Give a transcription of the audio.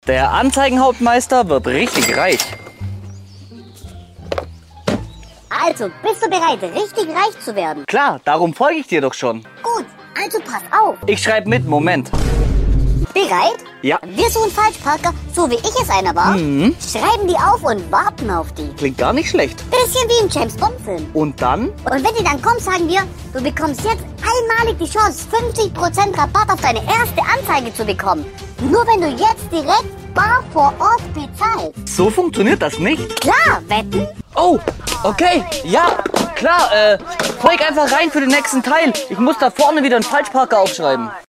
Der Anzeigenhauptmeister wird richtig reich. Also, bist du bereit, richtig reich zu werden? Klar, darum folge ich dir doch schon. Gut, also pass auf. Ich schreibe mit, Moment. Bereit? Ja. Wir suchen Falschparker, so wie ich es einer war. Schreiben die auf und warten auf die. Klingt gar nicht schlecht. Bisschen wie im James-Bond-Film. Und dann? Und wenn die dann kommen, sagen wir, du bekommst jetzt einmalig die Chance, 50% Rabatt auf deine erste Anzeige zu bekommen. Nur wenn du jetzt direkt bar vor Ort bezahlst. So funktioniert das nicht. Klar, wetten? Oh, okay, ja, klar, folg einfach rein für den nächsten Teil. Ich muss da vorne wieder einen Falschparker aufschreiben.